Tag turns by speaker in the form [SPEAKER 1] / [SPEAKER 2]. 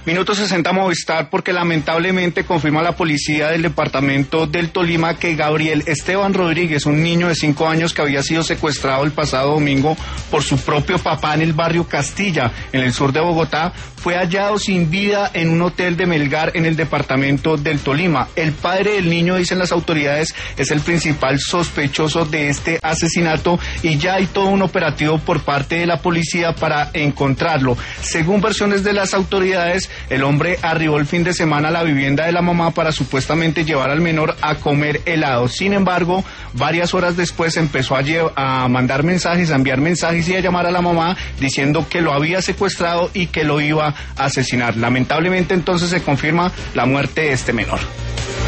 [SPEAKER 1] Minuto 60 Movistar, porque lamentablemente confirma la policía del departamento del Tolima que Gabriel Esteban Rodríguez, un niño de 5 años que había sido secuestrado el pasado domingo por su propio papá en el barrio Castilla, en el sur de Bogotá, fue hallado sin vida en un hotel de Melgar en el departamento del Tolima. El padre del niño, dicen las autoridades, es el principal sospechoso de este asesinato y ya hay todo un operativo por parte de la policía para encontrarlo. Según versiones de las autoridades, el hombre arribó el fin de semana a la vivienda de la mamá para supuestamente llevar al menor a comer helado. Sin embargo, varias horas después empezó a mandar mensajes, a enviar mensajes y a llamar a la mamá diciendo que lo había secuestrado y que lo iba a asesinar. Lamentablemente entonces se confirma la muerte de este menor.